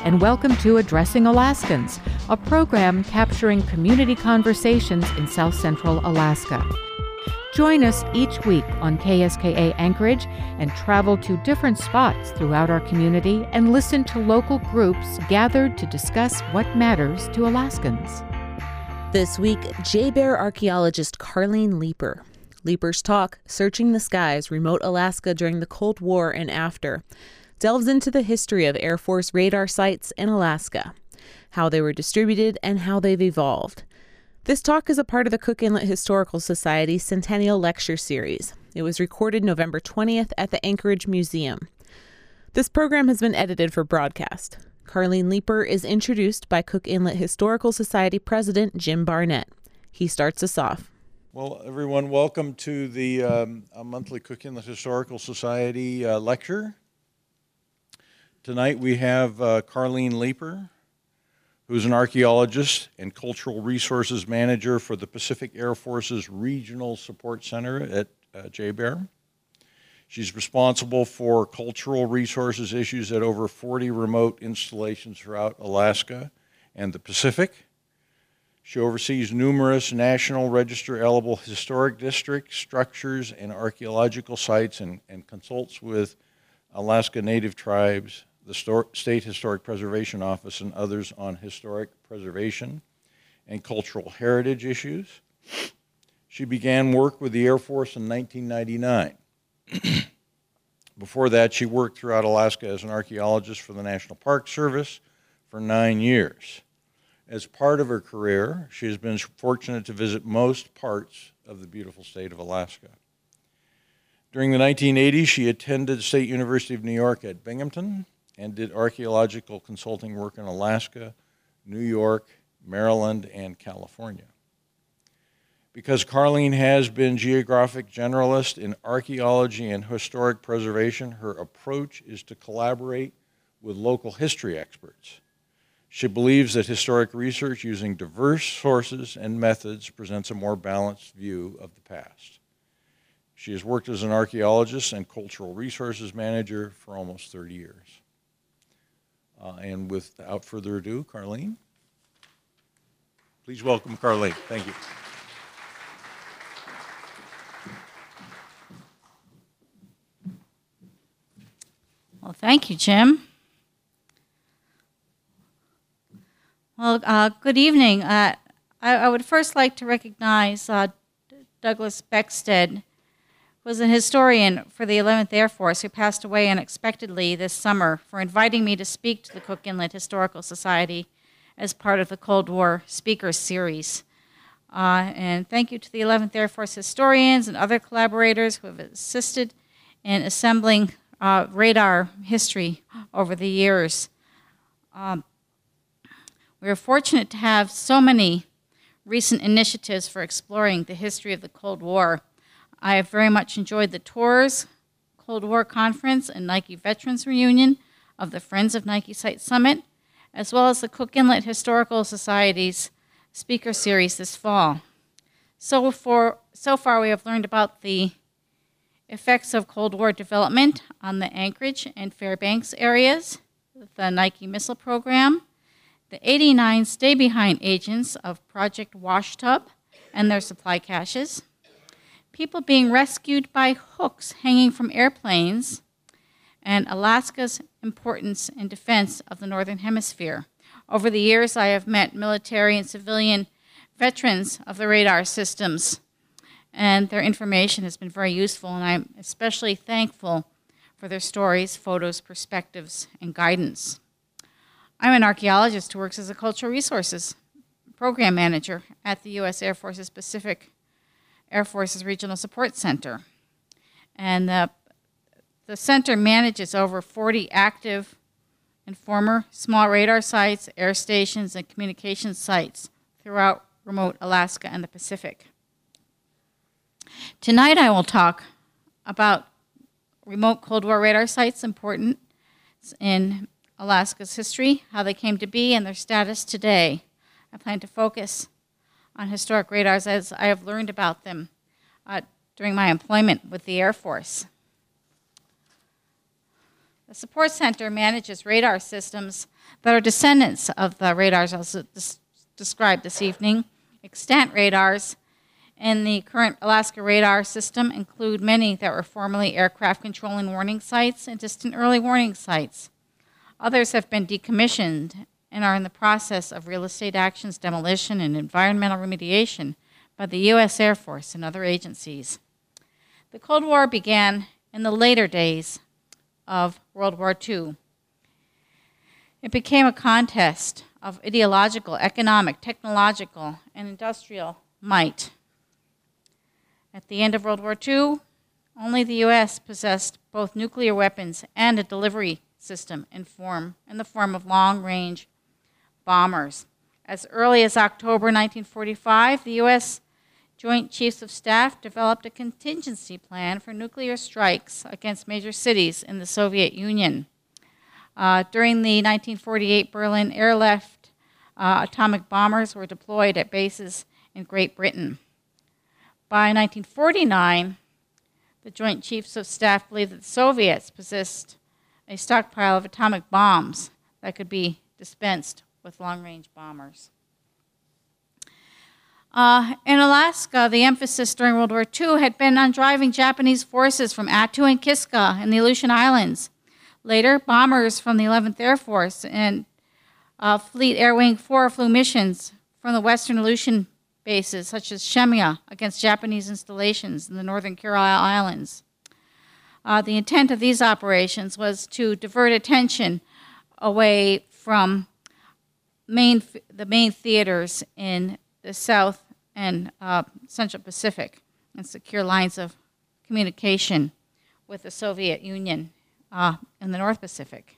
and welcome to Addressing Alaskans, a program capturing community conversations in South Central Alaska. Join us each week on KSKA Anchorage and travel to different spots throughout our community and listen to local groups gathered to discuss what matters to Alaskans. This week, Jay-Bear archaeologist Carlene Leeper. Leeper's talk, Searching the Skies, Remote Alaska During the Cold War and After, delves into the history of Air Force radar sites in Alaska, how they were distributed, and how they've evolved. This talk is a part of the Cook Inlet Historical Society Centennial Lecture Series. It was recorded November 20th at the Anchorage Museum. This program has been edited for broadcast. Carlene Leeper is introduced by Cook Inlet Historical Society President Jim Barnett. He starts us off. Well, everyone, welcome to the monthly Cook Inlet Historical Society lecture. Tonight we have Carlene Leeper, who's an archaeologist and cultural resources manager for the Pacific Air Force's Regional Support Center at Jay-Bear. She's responsible for cultural resources issues at over 40 remote installations throughout Alaska and the Pacific. She oversees numerous National Register eligible historic districts, structures, and archaeological sites and consults with Alaska Native tribes, the State Historic Preservation Office, and others on historic preservation and cultural heritage issues. She began work with the Air Force in 1999. Before that, she worked throughout Alaska as an archaeologist for the National Park Service for 9 years. As part of her career, she has been fortunate to visit most parts of the beautiful state of Alaska. During the 1980s, she attended State University of New York at Binghamton and did archaeological consulting work in Alaska, New York, Maryland, and California. Because Carlene has been geographic generalist in archaeology and historic preservation, her approach is to collaborate with local history experts. She believes that historic research using diverse sources and methods presents a more balanced view of the past. She has worked as an archaeologist and cultural resources manager for almost 30 years. And without further ado, Carlene. Please welcome Carlene. Thank you. Well, thank you, Jim. Well, good evening. I would first like to recognize Douglas Beckstead, who was a historian for the 11th Air Force who passed away unexpectedly this summer, for inviting me to speak to the Cook Inlet Historical Society as part of the Cold War Speakers Series. And thank you to the 11th Air Force historians and other collaborators who have assisted in assembling radar history over the years. We are fortunate to have so many recent initiatives for exploring the history of the Cold War. I have very much enjoyed the tours, Cold War Conference, and Nike Veterans Reunion of the Friends of Nike Site Summit, as well as the Cook Inlet Historical Society's Speaker Series this fall. So far we have learned about the effects of Cold War development on the Anchorage and Fairbanks areas, the Nike missile program, the 89 stay-behind agents of Project Washtub and their supply caches, people being rescued by hooks hanging from airplanes, and Alaska's importance in defense of the Northern Hemisphere. Over the years, I have met military and civilian veterans of the radar systems, and their information has been very useful, and I'm especially thankful for their stories, photos, perspectives, and guidance. I'm an archaeologist who works as a cultural resources program manager at the U.S. Air Force's Pacific Air Force's Regional Support Center. And the center manages over 40 active and former small radar sites, air stations, and communications sites throughout remote Alaska and the Pacific. Tonight I will talk about remote Cold War radar sites, important in Alaska's history, how they came to be, and their status today. I plan to focus on historic radars as I have learned about them during my employment with the Air Force. The support center manages radar systems that are descendants of the radars I'll describe this evening. Extant radars in the current Alaska radar system include many that were formerly aircraft control and warning sites and distant early warning sites. Others have been decommissioned and are in the process of real estate actions, demolition, and environmental remediation by the U.S. Air Force and other agencies. The Cold War began in the later days of World War II. It became a contest of ideological, economic, technological, and industrial might. At the end of World War II, only the U.S. possessed both nuclear weapons and a delivery system in the form of long-range bombers. As early as October 1945, the U.S. Joint Chiefs of Staff developed a contingency plan for nuclear strikes against major cities in the Soviet Union. During the 1948 Berlin airlift, atomic bombers were deployed at bases in Great Britain. By 1949, the Joint Chiefs of Staff believed that the Soviets possessed a stockpile of atomic bombs that could be dispensed with long-range bombers. In Alaska, the emphasis during World War II had been on driving Japanese forces from Attu and Kiska in the Aleutian Islands. Later, bombers from the 11th Air Force and Fleet Air Wing 4 flew missions from the western Aleutian bases, such as Shemya, against Japanese installations in the northern Kurile Islands. The intent of these operations was to divert attention away from the main theaters in the South and Central Pacific and secure lines of communication with the Soviet Union in the North Pacific.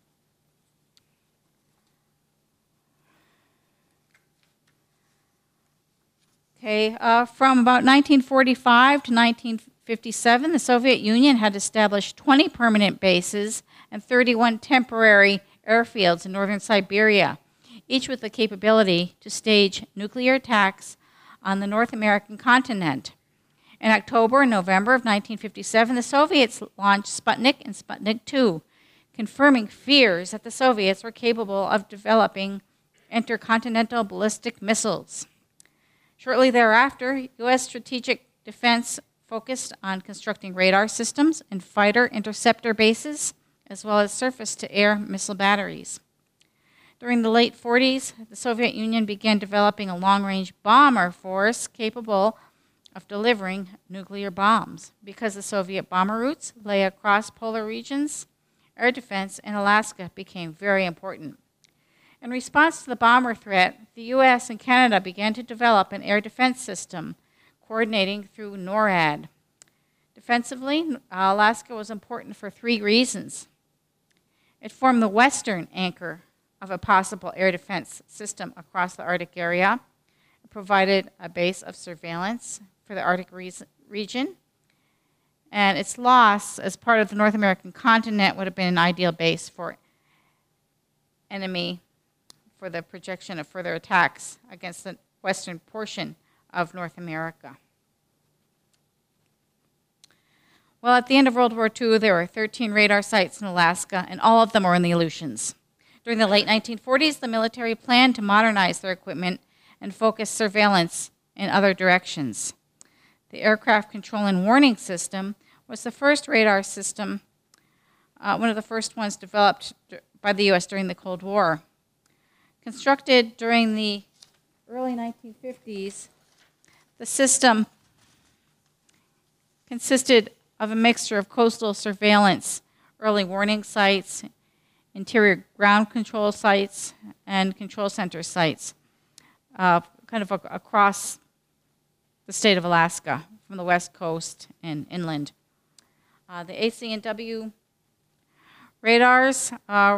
Okay, from about 1945 to 1957, the Soviet Union had established 20 permanent bases and 31 temporary airfields in northern Siberia, each with the capability to stage nuclear attacks on the North American continent. In October and November of 1957, the Soviets launched Sputnik and Sputnik II, confirming fears that the Soviets were capable of developing intercontinental ballistic missiles. Shortly thereafter, U.S. strategic defense focused on constructing radar systems and fighter interceptor bases, as well as surface-to-air missile batteries. During the late 40s, the Soviet Union began developing a long-range bomber force capable of delivering nuclear bombs. Because the Soviet bomber routes lay across polar regions, air defense in Alaska became very important. In response to the bomber threat, the U.S. and Canada began to develop an air defense system, coordinating through NORAD. Defensively, Alaska was important for 3 reasons. It formed the western anchor of a possible air defense system across the Arctic area. It provided a base of surveillance for the Arctic region, and its loss as part of the North American continent would have been an ideal base for enemy for the projection of further attacks against the western portion of North America. Well, at the end of World War II, there were 13 radar sites in Alaska, and all of them were in the Aleutians. During the late 1940s, the military planned to modernize their equipment and focus surveillance in other directions. The aircraft control and warning system was the first radar system, one of the first ones developed by the U.S. during the Cold War. Constructed during the early 1950s, the system consisted of a mixture of coastal surveillance, early warning sites, interior ground control sites, and control center sites, kind of across the state of Alaska, from the west coast and inland. The AC&W radars,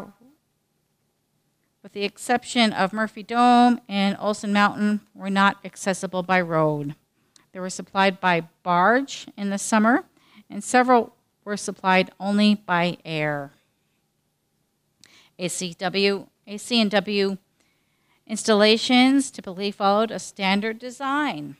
with the exception of Murphy Dome and Olson Mountain, were not accessible by road. They were supplied by barge in the summer, and several were supplied only by air. AC&W installations typically followed a standard design.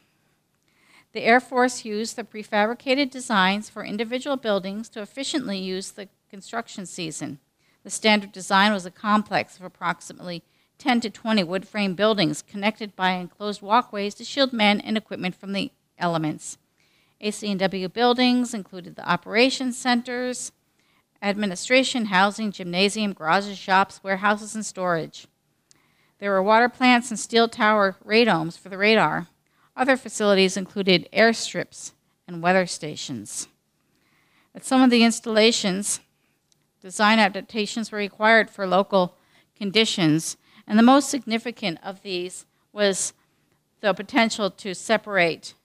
The Air Force used the prefabricated designs for individual buildings to efficiently use the construction season. The standard design was a complex of approximately 10 to 20 wood frame buildings connected by enclosed walkways to shield men and equipment from the elements. AC&W buildings included the operations centers, administration, housing, gymnasium, garages, shops, warehouses, and storage. There were water plants and steel tower radomes for the radar. Other facilities included airstrips and weather stations. At some of the installations, design adaptations were required for local conditions, and the most significant of these was the potential to separate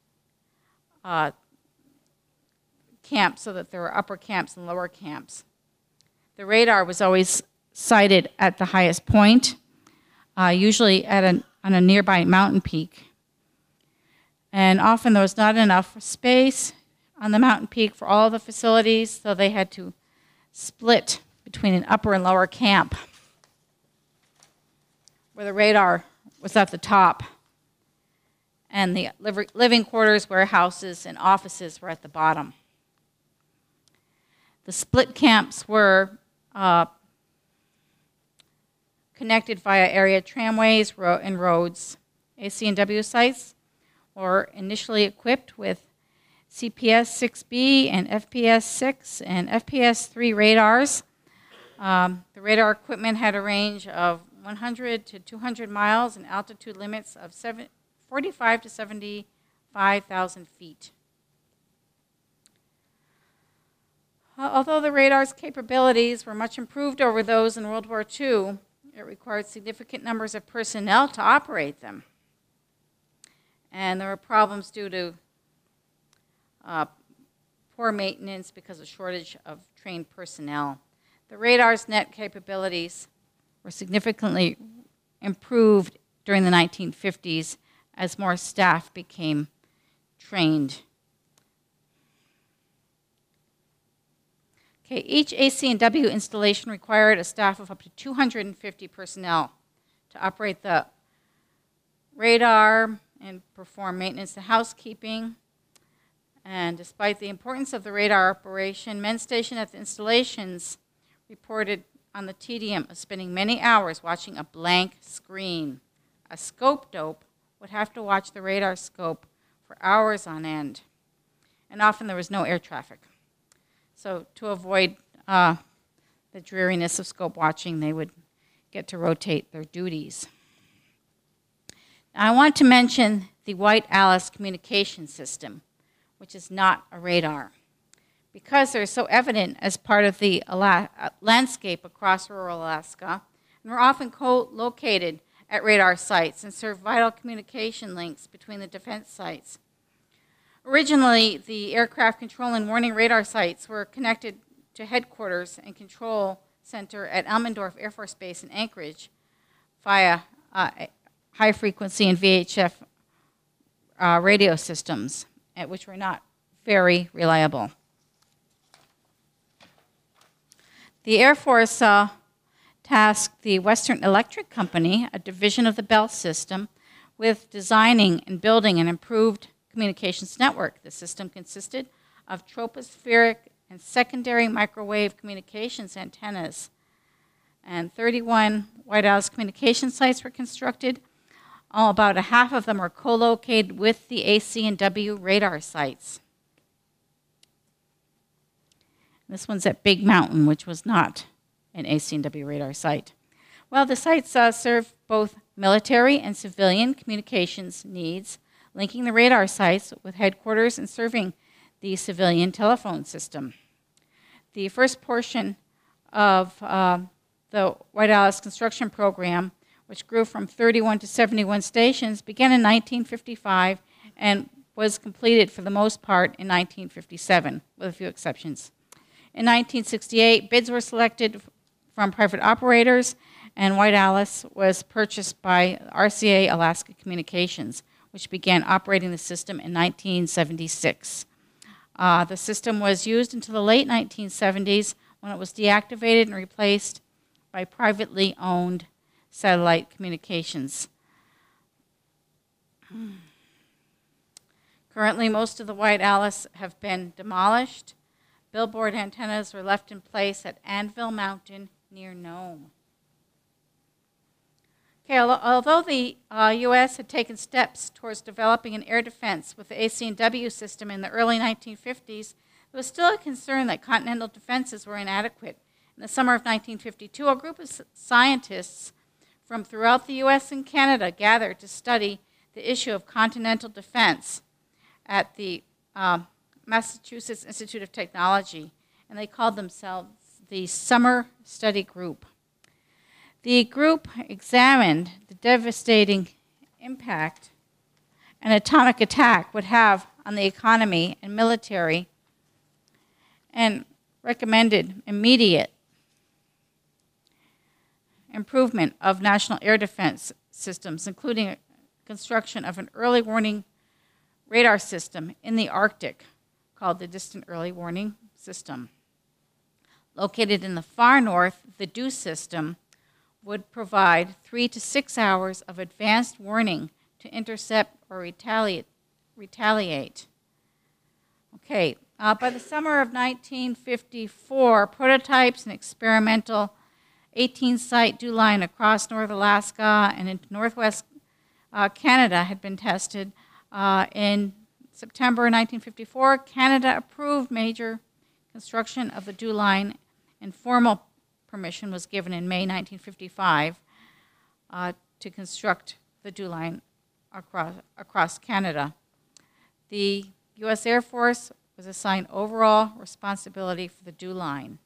camps so that there were upper camps and lower camps. The radar was always sited at the highest point, usually on a nearby mountain peak. And often there was not enough space on the mountain peak for all the facilities, so they had to split between an upper and lower camp, where the radar was at the top, and the living quarters, warehouses, and offices were at the bottom. The split camps were connected via area tramways and roads. AC&W sites were initially equipped with CPS-6B and FPS-6 and FPS-3 radars. The radar equipment had a range of 100 to 200 miles and altitude limits of 45 to 75,000 feet. Although the radar's capabilities were much improved over those in World War II, it required significant numbers of personnel to operate them. And there were problems due to poor maintenance because of shortage of trained personnel. The radar's net capabilities were significantly improved during the 1950s as more staff became trained. Okay, each AC&W installation required a staff of up to 250 personnel to operate the radar and perform maintenance and housekeeping. And despite the importance of the radar operation, men stationed at the installations reported on the tedium of spending many hours watching a blank screen. A scope dope would have to watch the radar scope for hours on end. And often there was no air traffic. So to avoid the dreariness of scope watching, they would get to rotate their duties. Now, I want to mention the White Alice communication system, which is not a radar, because they're so evident as part of the landscape across rural Alaska, and were often co-located at radar sites and serve vital communication links between the defense sites. Originally, the aircraft control and warning radar sites were connected to headquarters and control center at Elmendorf Air Force Base in Anchorage via high-frequency and VHF radio systems, which were not very reliable. The Air Force tasked the Western Electric Company, a division of the Bell system, with designing and building an improved communications network. The system consisted of tropospheric and secondary microwave communications antennas, and 31 White Alice communication sites were constructed. About a half of them are co-located with the AC&W radar sites. This one's at Big Mountain, which was not an AC&W radar site. Well, the sites serve both military and civilian communications needs, linking the radar sites with headquarters and serving the civilian telephone system. The first portion of the White Alice construction program, which grew from 31 to 71 stations, began in 1955 and was completed for the most part in 1957, with a few exceptions. In 1968, bids were selected from private operators, and White Alice was purchased by RCA Alaska Communications, which began operating the system in 1976. The system was used until the late 1970s, when it was deactivated and replaced by privately owned satellite communications. Currently, most of the White Alice have been demolished. Billboard antennas were left in place at Anvil Mountain near Nome. Okay, although the U.S. had taken steps towards developing an air defense with the ACNW system in the early 1950s, there was still a concern that continental defenses were inadequate. In the summer of 1952, a group of scientists from throughout the U.S. and Canada gathered to study the issue of continental defense at the Massachusetts Institute of Technology, and they called themselves the Summer Study Group. The group examined the devastating impact an atomic attack would have on the economy and military, and recommended immediate improvement of national air defense systems, including construction of an early warning radar system in the Arctic called the Distant Early Warning System. Located in the far north, the DEW system would provide 3 to 6 hours of advanced warning to intercept or retaliate. Okay, by the summer of 1954, prototypes and experimental 18-site DEW line across North Alaska and into northwest Canada had been tested. In September 1954, Canada approved major construction of the DEW line, and formal permission was given in May 1955 to construct the DEW line across Canada. The U.S. Air Force was assigned overall responsibility for the DEW line.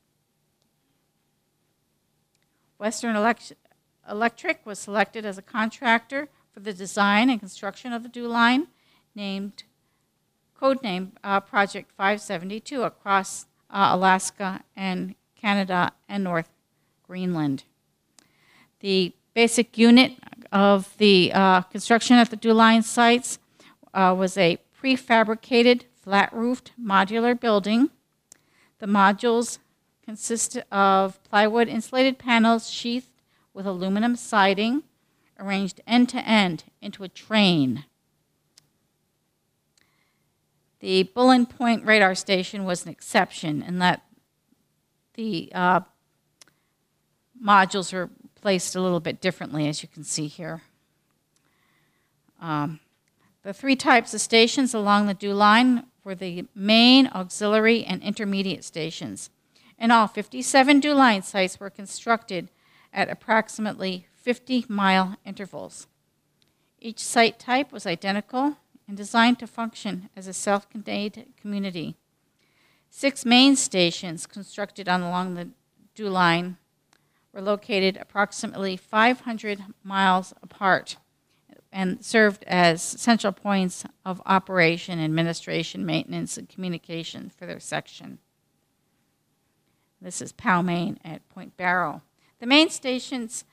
Western Electric was selected as a contractor for the design and construction of the DEW line, codenamed Project 572, across Alaska and Canada and North Greenland. The basic unit of the construction at the DEW line sites was a prefabricated, flat-roofed modular building. The modules consist of plywood insulated panels sheathed with aluminum siding, arranged end-to-end into a train. The Bullen Point radar station was an exception in that the modules were placed a little bit differently, as you can see here. The three types of stations along the DEW line were the main, auxiliary, and intermediate stations. In all, 57 DEW line sites were constructed at approximately 50-mile intervals. Each site type was identical and designed to function as a self-contained community. 6 main stations constructed along the DEW line were located approximately 500 miles apart and served as central points of operation, administration, maintenance, and communication for their section. This is POW Main at Point Barrow. The main stations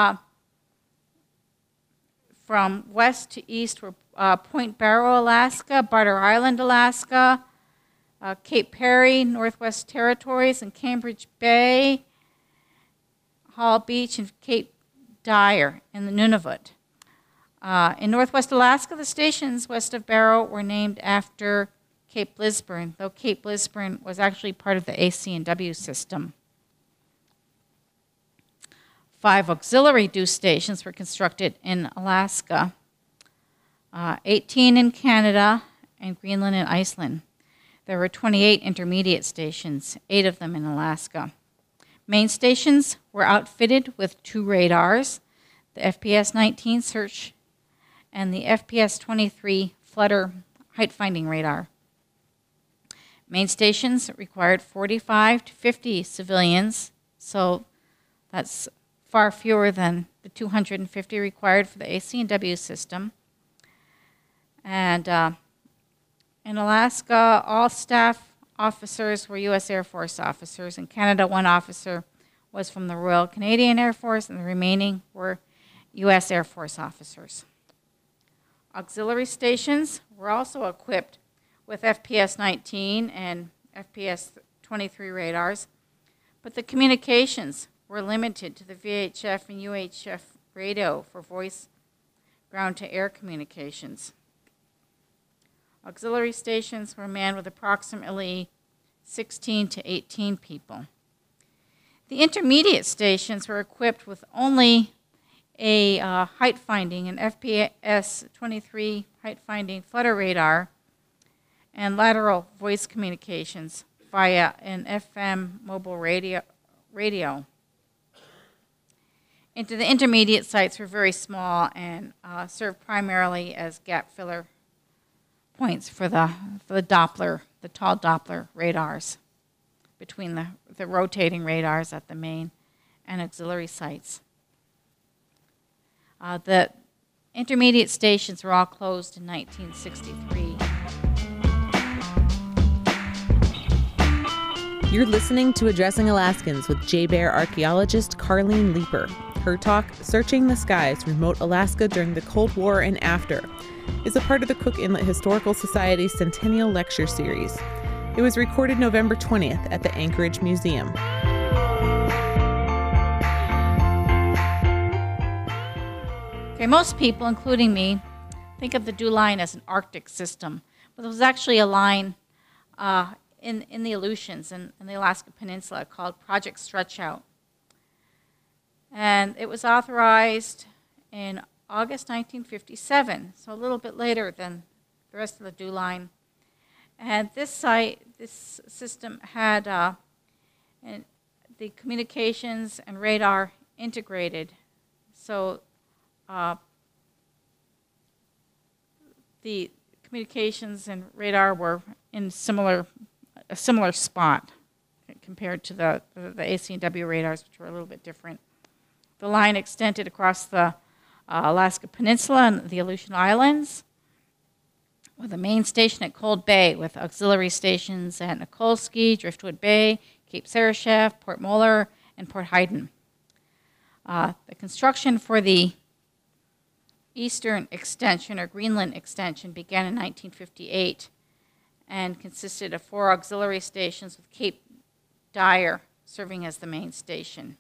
from west to east were Point Barrow, Alaska, Barter Island, Alaska, Cape Perry, Northwest Territories, and Cambridge Bay, Hall Beach, and Cape Dyer in the Nunavut. In Northwest Alaska, the stations west of Barrow were named after Cape Lisburne, though Cape Lisburne was actually part of the ACNW system. 5 auxiliary DEW stations were constructed in Alaska, 18 in Canada, and Greenland and Iceland. There were 28 intermediate stations, 8 of them in Alaska. Main stations were outfitted with 2 radars, the FPS-19 search and the FPS-23 Flutter height-finding radar. Main stations required 45 to 50 civilians, so that's far fewer than the 250 required for the ACNW system. And in Alaska, all staff officers were U.S. Air Force officers. In Canada, 1 officer was from the Royal Canadian Air Force, and the remaining were U.S. Air Force officers. Auxiliary stations were also equipped with FPS-19 and FPS-23 radars, but the communications were limited to the VHF and UHF radio for voice ground-to-air communications. Auxiliary stations were manned with approximately 16 to 18 people. The intermediate stations were equipped with only a height finding, an FPS 23 height finding flutter radar, and lateral voice communications via an FM mobile radio. Into the intermediate sites were very small and served primarily as gap filler points for the Doppler, the tall Doppler radars between the rotating radars at the main and auxiliary sites. The intermediate stations were all closed in 1963. You're listening to Addressing Alaskans with Jay-Bear archaeologist Carleen Leeper. Her talk, Searching the Skies, Remote Alaska During the Cold War and After, is a part of the Cook Inlet Historical Society Centennial Lecture Series. It was recorded November 20th at the Anchorage Museum. Okay, most people, including me, think of the DEW Line as an Arctic system, but there was actually a line in the Aleutians and in the Alaska Peninsula called Project Stretchout. And it was authorized in August 1957, so a little bit later than the rest of the DEW Line. And this system had the communications and radar integrated. So the communications and radar were in a similar spot compared to the AC&W radars, which were a little bit different. The line extended across the Alaska Peninsula and the Aleutian Islands, with a main station at Cold Bay, with auxiliary stations at Nikolsky, Driftwood Bay, Cape Sereshef, Port Moller, and Port Hayden. The construction for the eastern extension, or Greenland extension, began in 1958 and consisted of 4 auxiliary stations with Cape Dyer serving as the main station.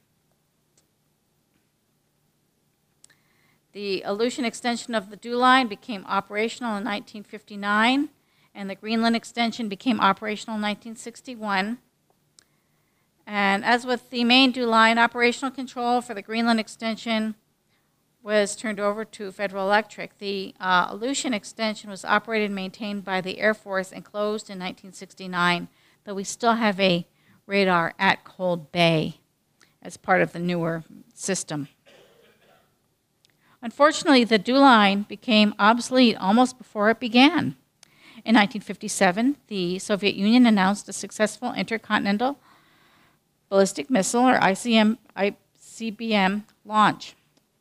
The Aleutian extension of the DEW Line became operational in 1959, and the Greenland extension became operational in 1961. And as with the main DEW Line, operational control for the Greenland extension was turned over to Federal Electric. The Aleutian extension was operated and maintained by the Air Force and closed in 1969, though we still have a radar at Cold Bay as part of the newer system. Unfortunately, the DEW Line became obsolete almost before it began. In 1957, the Soviet Union announced a successful intercontinental ballistic missile, or ICBM, launch.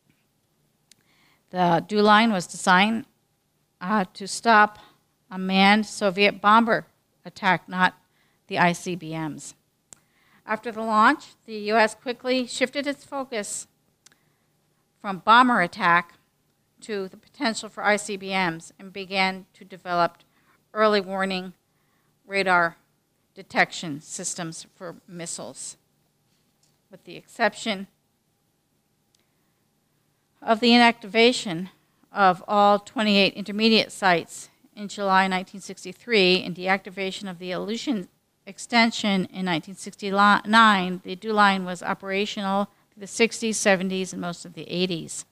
The DEW Line was designed to stop a manned Soviet bomber attack, not the ICBMs. After the launch, the U.S. quickly shifted its focus from bomber attack to the potential for ICBMs and began to develop early warning radar detection systems for missiles, with the exception of the inactivation of all 28 intermediate sites in July 1963 and deactivation of the Aleutian extension in 1969. The DEW Line was operational the 60s, 70s, and most of the 80s.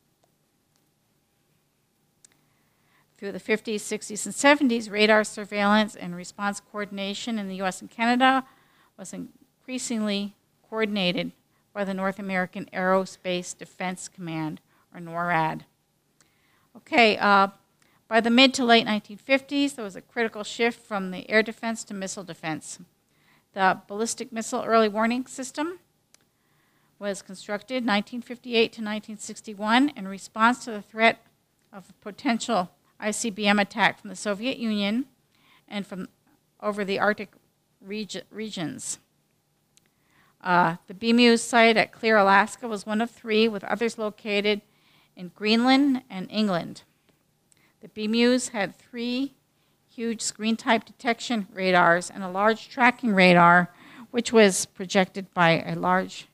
Through the 50s, 60s, and 70s, radar surveillance and response coordination in the U.S. and Canada was increasingly coordinated by the North American Aerospace Defense Command, or NORAD. Okay, by the mid to late 1950s, there was a critical shift from the air defense to missile defense. The Ballistic Missile Early Warning System was constructed 1958 to 1961 in response to the threat of a potential ICBM attack from the Soviet Union and from over the Arctic regions. The BMEWS site at Clear, Alaska was one of 3, with others located in Greenland and England. The BMEWS had 3 huge screen-type detection radars and a large tracking radar, which was protected by a large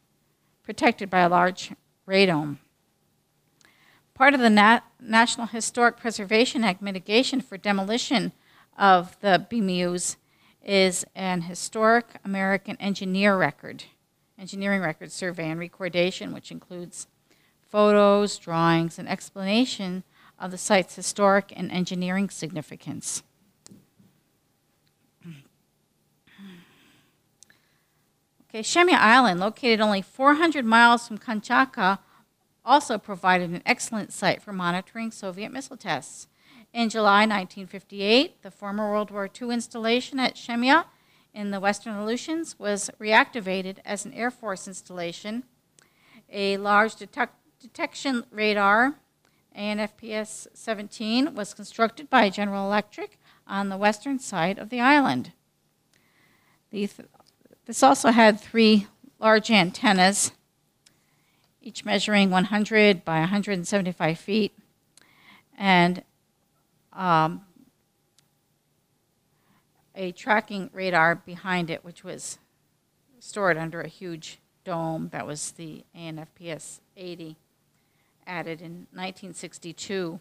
radome. Part of the National Historic Preservation Act mitigation for demolition of the BMEWS is an historic American engineering record survey and recordation, which includes photos, drawings, and explanation of the site's historic and engineering significance. Okay, Shemya Island, located only 400 miles from Kamchatka, also provided an excellent site for monitoring Soviet missile tests. In July 1958, the former World War II installation at Shemya in the Western Aleutians was reactivated as an Air Force installation. A large detection radar, ANFPS-17, was constructed by General Electric on the western side of the island. This also had 3 large antennas, each measuring 100 by 175 feet, and a tracking radar behind it, which was stored under a huge dome. That was the ANFPS-80, added in 1962.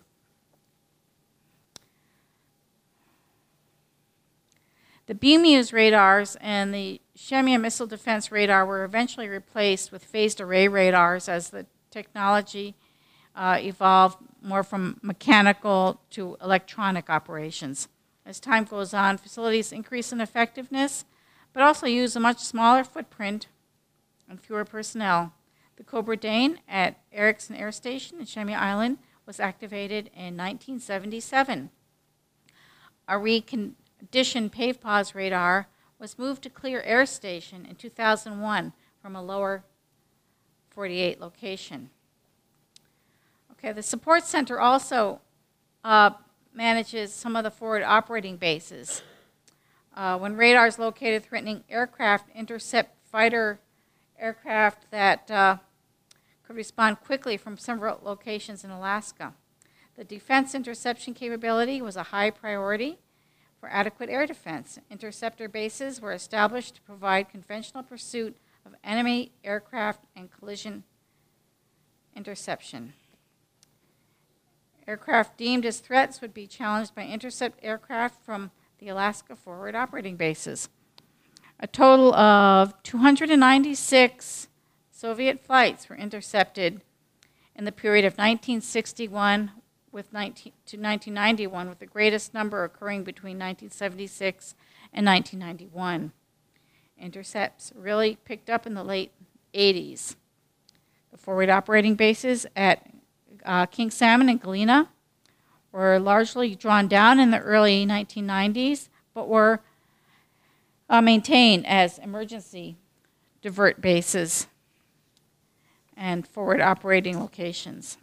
The BMEWS radars and the Shemya Missile Defense Radar were eventually replaced with phased array radars as the technology evolved more from mechanical to electronic operations. As time goes on, facilities increase in effectiveness, but also use a much smaller footprint and fewer personnel. The Cobra Dane at Erickson Air Station in Shemya Island was activated in 1977. A reconditioned PavePause radar was moved to Clear Air Station in 2001 from a lower 48 location. Okay, the support center also manages some of the forward operating bases. When radars located threatening aircraft intercept fighter aircraft that could respond quickly from several locations in Alaska. The defense interception capability was a high priority for adequate air defense. Interceptor bases were established to provide conventional pursuit of enemy aircraft and collision interception. Aircraft deemed as threats would be challenged by intercept aircraft from the Alaska forward operating bases. A total of 296 Soviet flights were intercepted in the period of 1961 to 1991, with the greatest number occurring between 1976 and 1991. Intercepts really picked up in the late 80s. The forward operating bases at King Salmon and Galena were largely drawn down in the early 1990s, but were maintained as emergency divert bases and forward operating locations.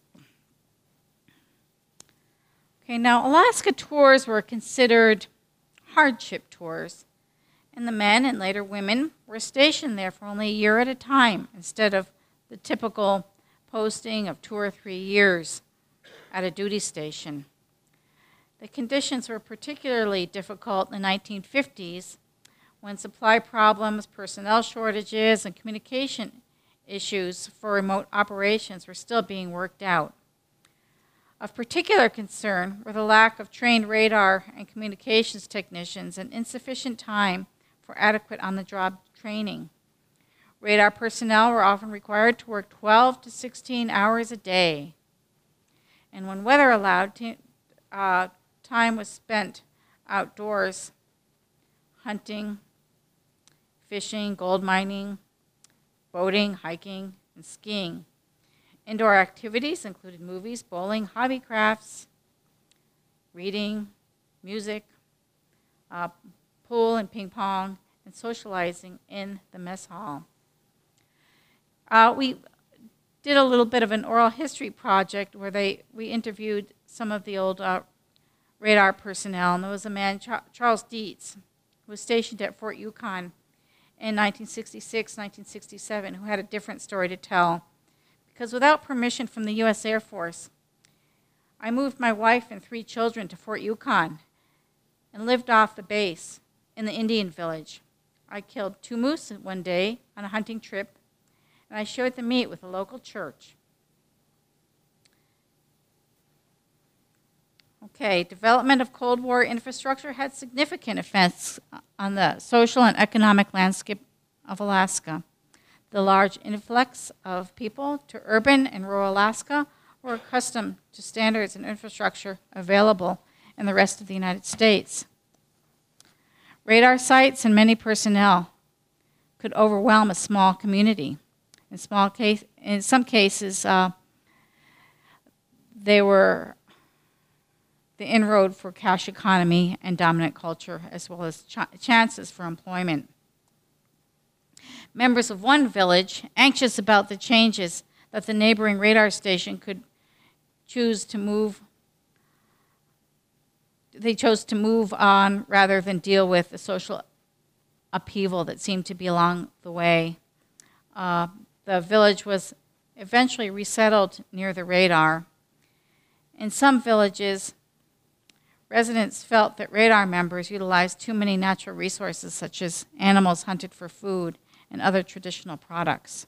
Okay, now Alaska tours were considered hardship tours, and the men and later women were stationed there for only a year at a time instead of the typical posting of 2 or 3 years at a duty station. The conditions were particularly difficult in the 1950s when supply problems, personnel shortages, and communication issues for remote operations were still being worked out. Of particular concern were the lack of trained radar and communications technicians and insufficient time for adequate on-the-job training. Radar personnel were often required to work 12 to 16 hours a day. And when weather allowed, time was spent outdoors, hunting, fishing, gold mining, boating, hiking, and skiing. Indoor activities included movies, bowling, hobby crafts, reading, music, pool and ping pong, and socializing in the mess hall. We did a little bit of an oral history project where we interviewed some of the old radar personnel, and there was a man, Charles Dietz, who was stationed at Fort Yukon in 1966, 1967, who had a different story to tell. Because without permission from the U.S. Air Force, I moved my wife and 3 children to Fort Yukon and lived off the base in the Indian village. I killed 2 moose one day on a hunting trip, and I shared the meat with a local church. Okay, development of Cold War infrastructure had significant effects on the social and economic landscape of Alaska. The large influx of people to urban and rural Alaska were accustomed to standards and infrastructure available in the rest of the United States. Radar sites and many personnel could overwhelm a small community. In some cases, they were the inroad for cash economy and dominant culture, as well as chances for employment. Members of one village, anxious about the changes that the neighboring radar station could chose to move on rather than deal with the social upheaval that seemed to be along the way. The village was eventually resettled near the radar. In some villages, residents felt that radar members utilized too many natural resources, such as animals hunted for food and other traditional products.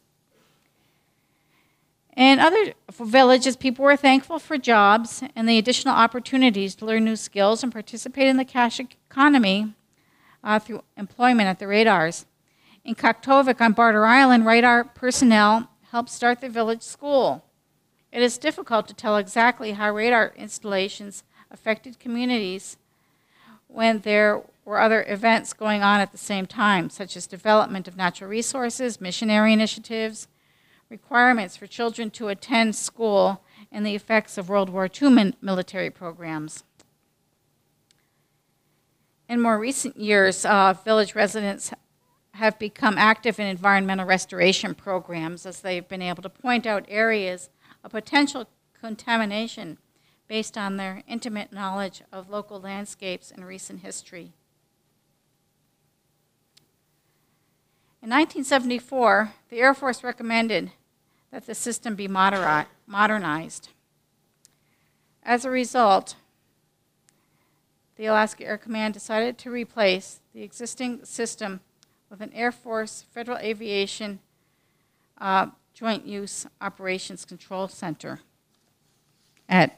In other villages, people were thankful for jobs and the additional opportunities to learn new skills and participate in the cash economy through employment at the radars. In Kaktovik on Barter Island, radar personnel helped start the village school. It is difficult to tell exactly how radar installations affected communities when there were other events going on at the same time, such as development of natural resources, missionary initiatives, requirements for children to attend school, and the effects of World War II military programs. In more recent years, village residents have become active in environmental restoration programs as they've been able to point out areas of potential contamination based on their intimate knowledge of local landscapes and recent history. In 1974, the Air Force recommended that the system be modernized. As a result, the Alaska Air Command decided to replace the existing system with an Air Force Federal Aviation Joint Use Operations Control Center at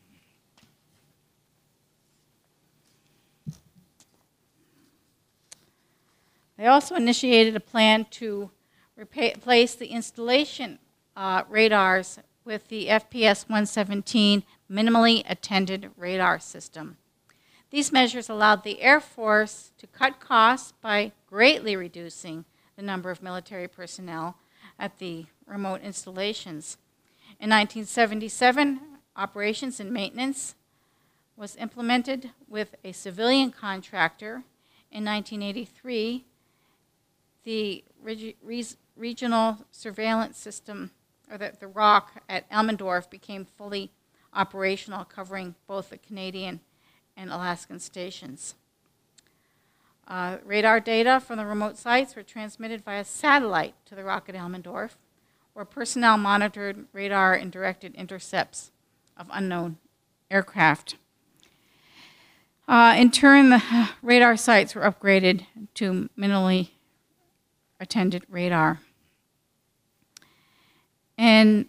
They also initiated a plan to replace the installation radars with the FPS-117 minimally attended radar system. These measures allowed the Air Force to cut costs by greatly reducing the number of military personnel at the remote installations. In 1977, operations and maintenance was implemented with a civilian contractor. In 1983, the regional surveillance system, or the ROC at Elmendorf, became fully operational, covering both the Canadian and Alaskan stations. Radar data from the remote sites were transmitted via satellite to the ROC at Elmendorf, where personnel monitored radar and directed intercepts of unknown aircraft. In turn, the radar sites were upgraded to minimally attended radar. In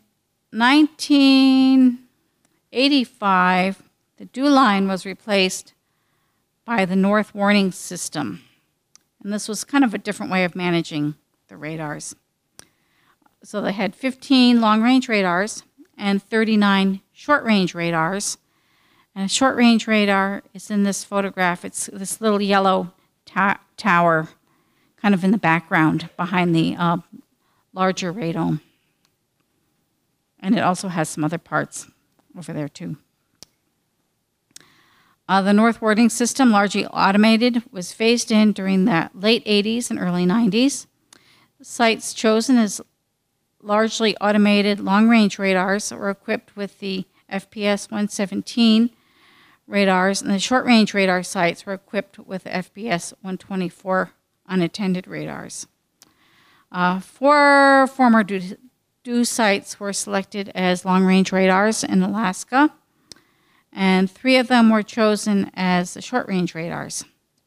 1985, the DEW line was replaced by the North Warning System. And this was kind of a different way of managing the radars. So they had 15 long-range radars and 39 short-range radars. And a short-range radar is in this photograph. It's this little yellow tower kind of in the background behind the larger radome. And it also has some other parts over there too. The North Warning System, largely automated, was phased in during the late 80s and early 90s. Sites chosen as largely automated long-range radars were equipped with the FPS-117 radars, and the short-range radar sites were equipped with the FPS-124 unattended radars. 4 former DEW sites were selected as long-range radars in Alaska, and 3 of them were chosen as the short-range radars.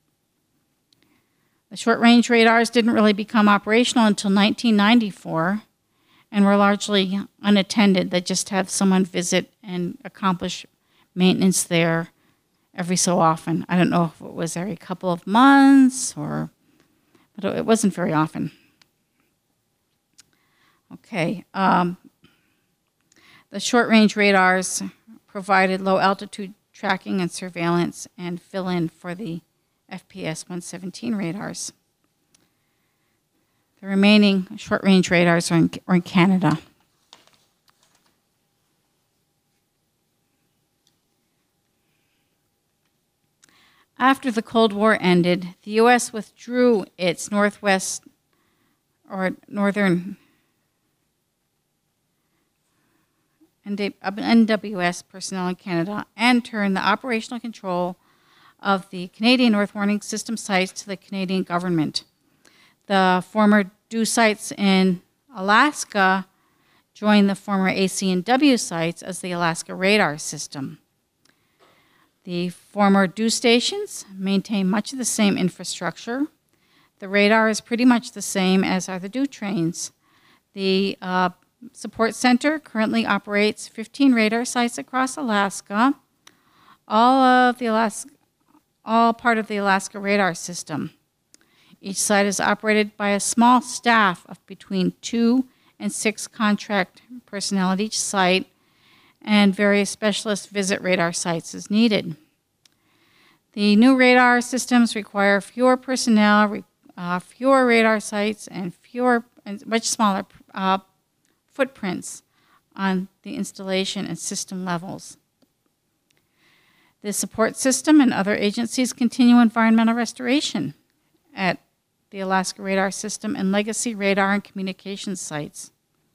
The short-range radars didn't really become operational until 1994 and were largely unattended. They just have someone visit and accomplish maintenance there every so often. I don't know if it was every couple of months but it wasn't very often. Okay. The short-range radars provided low-altitude tracking and surveillance and fill in for the FPS-117 radars. The remaining short-range radars are in Canada. After the Cold War ended, the U.S. withdrew its northern NWS personnel in Canada and turned the operational control of the Canadian North Warning System sites to the Canadian government. The former DEW sites in Alaska joined the former AC&W sites as the Alaska Radar System. The former DEW stations maintain much of the same infrastructure. The radar is pretty much the same as are the DEW trains. The Support Center currently operates 15 radar sites across Alaska, all part of the Alaska Radar System. Each site is operated by a small staff of between 2 and 6 contract personnel at each site, and various specialists visit radar sites as needed. The new radar systems require fewer personnel, fewer radar sites, and much smaller footprints on the installation and system levels. The support system and other agencies continue environmental restoration at the Alaska Radar System and legacy radar and communications sites.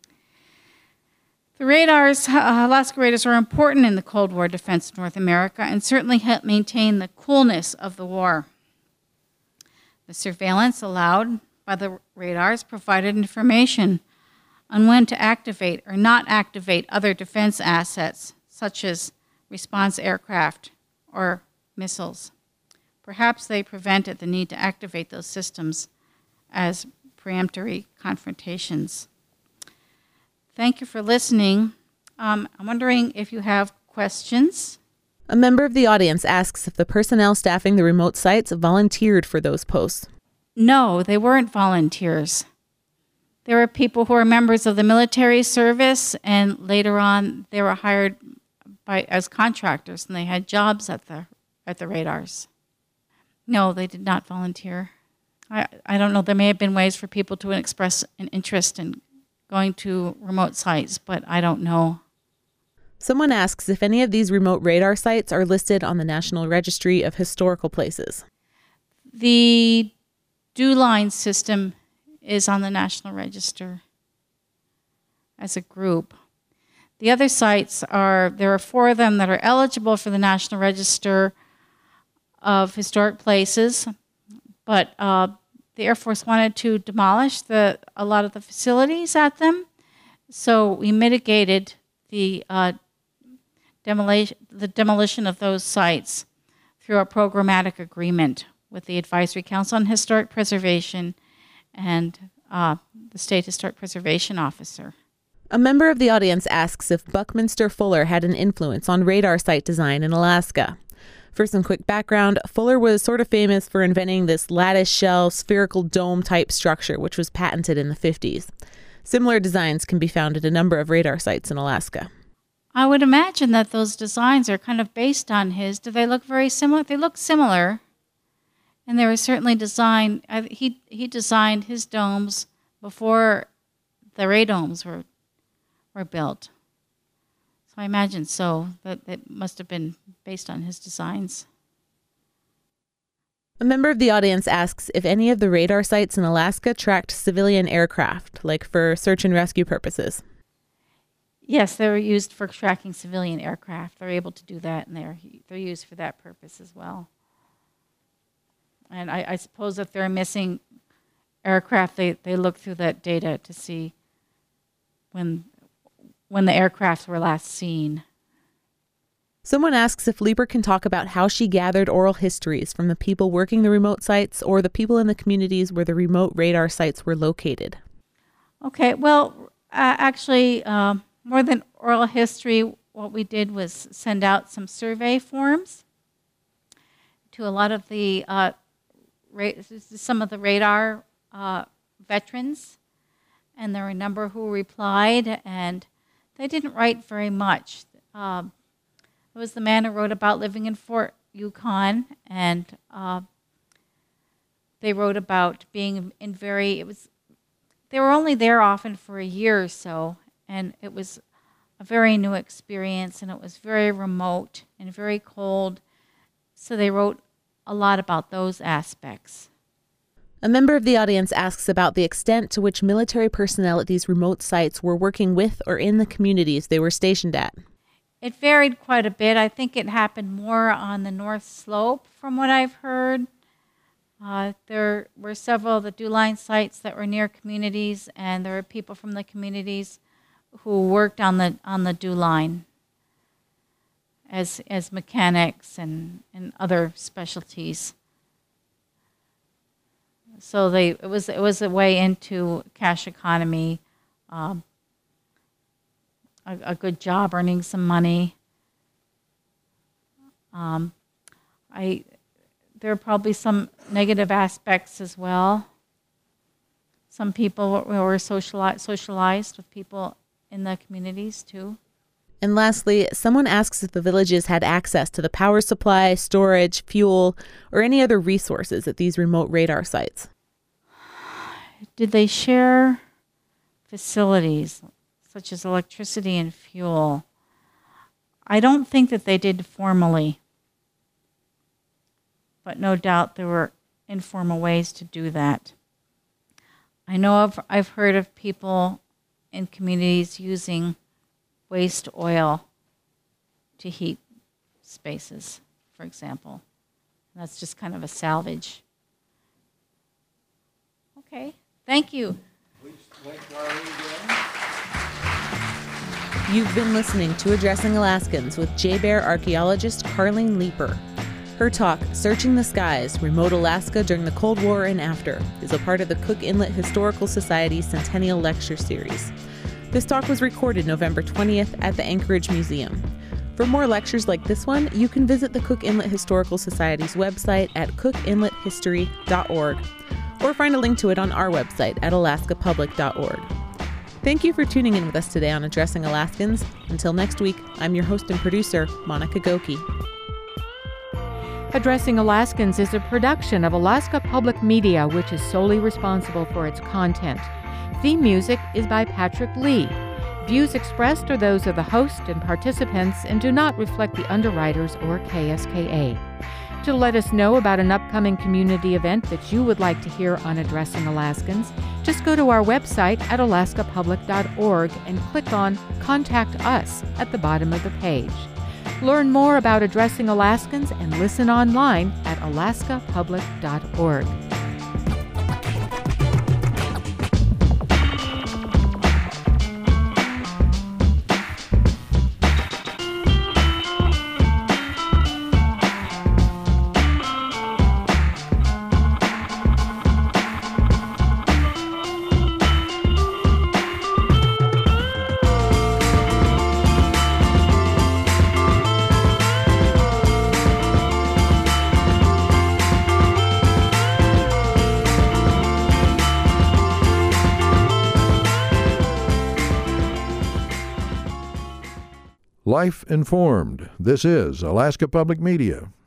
The Alaska radars are important in the Cold War defense of North America and certainly helped maintain the coolness of the war. The surveillance allowed by the radars provided information on when to activate or not activate other defense assets, such as response aircraft or missiles. Perhaps they prevented the need to activate those systems as preemptory confrontations. Thank you for listening. I'm wondering if you have questions. A member of the audience asks if the personnel staffing the remote sites volunteered for those posts. No, they weren't volunteers. There were people who were members of the military service, and later on they were hired as contractors, and they had jobs at the radars. No, they did not volunteer. I don't know. There may have been ways for people to express an interest in going to remote sites, but I don't know. Someone asks if any of these remote radar sites are listed on the National Registry of Historical Places. The DEW line system is on the National Register as a group. The other sites there are 4 of them that are eligible for the National Register of Historic Places, but the Air Force wanted to demolish a lot of the facilities at them, so we mitigated the demolition of those sites through a programmatic agreement with the Advisory Council on Historic Preservation and the State Historic Preservation Officer. A member of the audience asks if Buckminster Fuller had an influence on radar site design in Alaska. For some quick background, Fuller was sort of famous for inventing this lattice shell spherical dome type structure, which was patented in the 50s. Similar designs can be found at a number of radar sites in Alaska. I would imagine that those designs are kind of based on his. Do they look very similar? They look similar. And they were certainly designed, he designed his domes before the radomes were built. So I imagine that it must have been based on his designs. A member of the audience asks if any of the radar sites in Alaska tracked civilian aircraft, like for search and rescue purposes. Yes, they were used for tracking civilian aircraft. They're able to do that, and they're used for that purpose as well. And I suppose if they're missing aircraft, they look through that data to see when the aircraft were last seen. Someone asks if Leeper can talk about how she gathered oral histories from the people working the remote sites or the people in the communities where the remote radar sites were located. Okay, well, actually, more than oral history, what we did was send out some survey forms to a lot of the some of the radar veterans, and there were a number who replied, and they didn't write very much. There was the man who wrote about living in Fort Yukon, and they wrote about being in they were only there often for a year or so, and it was a very new experience, and it was very remote and very cold, so they wrote a lot about those aspects. A member of the audience asks about the extent to which military personnel at these remote sites were working with or in the communities they were stationed at. It varied quite a bit. I think it happened more on the North Slope, from what I've heard. There were several of the DEW Line sites that were near communities, and there were people from the communities who worked on the DEW Line as mechanics and other specialties. So it was a way into cash economy, a good job, earning some money. There are probably some negative aspects as well. Some people were socialized with people in the communities too. And lastly, someone asks if the villages had access to the power supply, storage, fuel, or any other resources at these remote radar sites. Did they share facilities such as electricity and fuel? I don't think that they did formally, but no doubt there were informal ways to do that. I've heard of people in communities using waste oil to heat spaces, for example. That's just kind of a salvage. Okay, thank you. Please thank Carlene again. You've been listening to Addressing Alaskans with Jay-Bear archaeologist Carlene Leeper. Her talk, Searching the Skies, Remote Alaska During the Cold War and After, is a part of the Cook Inlet Historical Society Centennial Lecture Series. This talk was recorded November 20th at the Anchorage Museum. For more lectures like this one, you can visit the Cook Inlet Historical Society's website at cookinlethistory.org or find a link to it on our website at alaskapublic.org. Thank you for tuning in with us today on Addressing Alaskans. Until next week, I'm your host and producer, Monica Goki. Addressing Alaskans is a production of Alaska Public Media, which is solely responsible for its content. Theme music is by Patrick Lee. Views expressed are those of the host and participants and do not reflect the underwriters or KSKA. To let us know about an upcoming community event that you would like to hear on Addressing Alaskans, just go to our website at alaskapublic.org and click on Contact Us at the bottom of the page. Learn more about Addressing Alaskans and listen online at alaskapublic.org. Life Informed. This is Alaska Public Media.